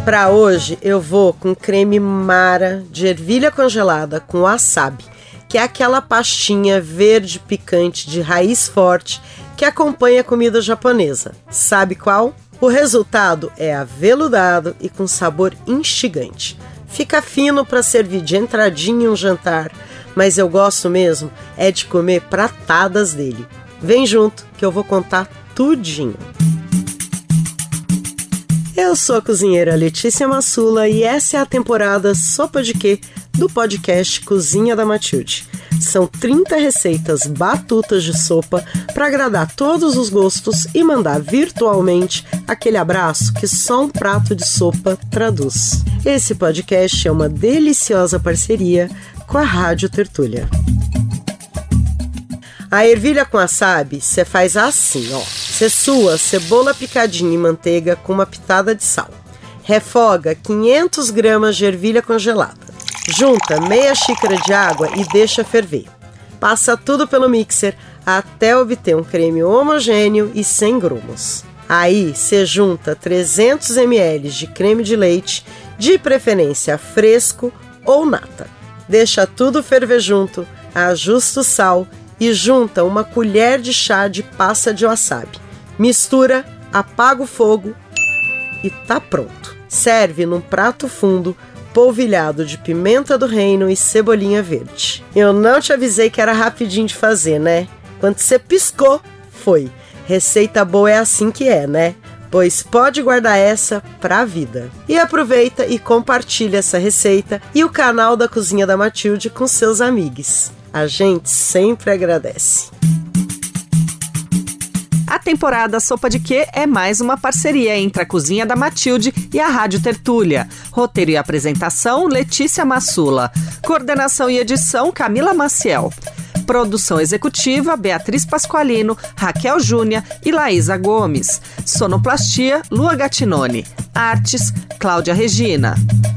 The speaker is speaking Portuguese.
Para hoje eu vou com creme Mara de ervilha congelada com wasabi, que é aquela pastinha verde picante de raiz forte que acompanha a comida japonesa. Sabe qual? O resultado é aveludado e com sabor instigante. Fica fino para servir de entradinha em um jantar, mas eu gosto mesmo é de comer pratadas dele. Vem junto que eu vou contar tudinho. Eu sou a cozinheira Letícia Massula e essa é a temporada Sopa de Quê do podcast Cozinha da Matilde. São 30 receitas batutas de sopa para agradar todos os gostos e mandar virtualmente aquele abraço que só um prato de sopa traduz. Esse podcast é uma deliciosa parceria com a Rádio Tertúlia. A ervilha com wasabi, você faz assim, ó. Você sua cebola picadinha em manteiga com uma pitada de sal. Refoga 500 gramas de ervilha congelada. Junta meia xícara de água e deixa ferver. Passa tudo pelo mixer até obter um creme homogêneo e sem grumos. Aí, você junta 300 ml de creme de leite, de preferência fresco ou nata. Deixa tudo ferver junto, ajusta o sal e junta uma colher de chá de passa de wasabi. Mistura, apaga o fogo e tá pronto. Serve num prato fundo, polvilhado de pimenta do reino e cebolinha verde. Eu não te avisei que era rapidinho de fazer, né? Quando você piscou, foi. Receita boa é assim que é, né? Pois pode guardar essa pra vida. E aproveita e compartilha essa receita e o canal da Cozinha da Matilde com seus amigos. A gente sempre agradece. A temporada Sopa de Quê é mais uma parceria entre a Cozinha da Matilde e a Rádio Tertúlia. Roteiro e apresentação, Letícia Massula. Coordenação e edição, Camila Maciel. Produção executiva, Beatriz Pasqualino, Raquel Júnia e Laísa Gomes. Sonoplastia, Lua Gattinoni. Artes, Cláudia Regina.